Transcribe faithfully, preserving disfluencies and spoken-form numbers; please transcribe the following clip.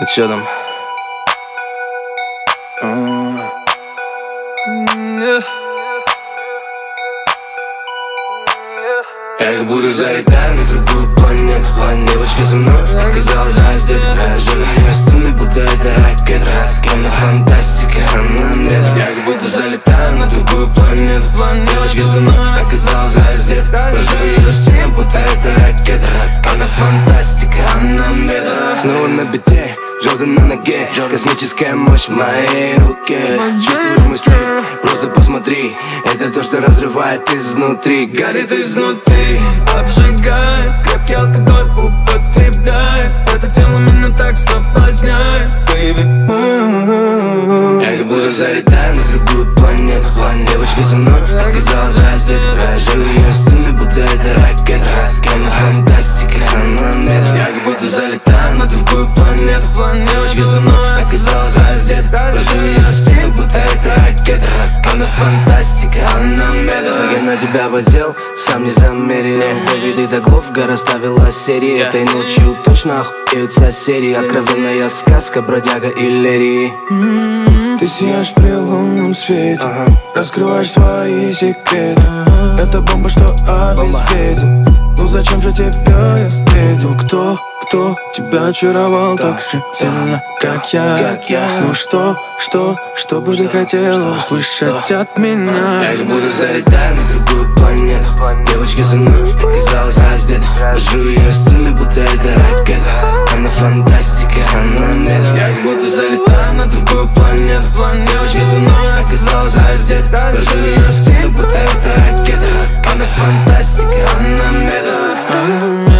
Ну чё там? Я как будто залетаю на другую планету. План девочки за мной оказалась раздета. Живу местами, будто это ракета. Она фантастика, она мета. Я как будто залетаю на другую планету. План девочки за мной оказалась раздета. Живу местами, будто это ракета. Она фантастика, она мета. Снова на бите, Джордан на ноге, космическая мощь в моей руке. Чувствую мысли, просто посмотри. Это то, что разрывает изнутри, горит изнутри, обжигает, крепкий алкоголь употребляет. Это тело меня так соблазняет, baby. Я как будто залетаю на другую планету. План девочки за мной оказалась раздета. Живу ее стены, будто это ракета. Она фантастика, она мета. Я как будто залетаю на другую планету. План девочки за мной оказалась раздета. Живу ее стены, будто это ракета. Она фантастика, она мета. Я на тебя подсел, сам не замерил. Baby, ты так ловко расставила серии. Этой ночью точно охуеют соседи. Откровенная сказка, бродяга и Лерии. Ты сияешь при лунном свете, ага. Раскрываешь свои секреты. Это бомба, что обеспечит. Ну зачем же тебя я встретил? Кто, кто тебя очаровал так, так же сильно, как я? как я? Ну что, что, что бы ты хотела услышать что? От меня? Я как будто залетаю на другую планету. Девочка за мной оказалась раздета. Вожу ее стены, будто это ракета. Она фантастика, она мета. Я как будто залетаю на другую планету. Девочка за мной оказалась раздета. Вожу ее стены, будто это ракета. Она фантастика, она мета.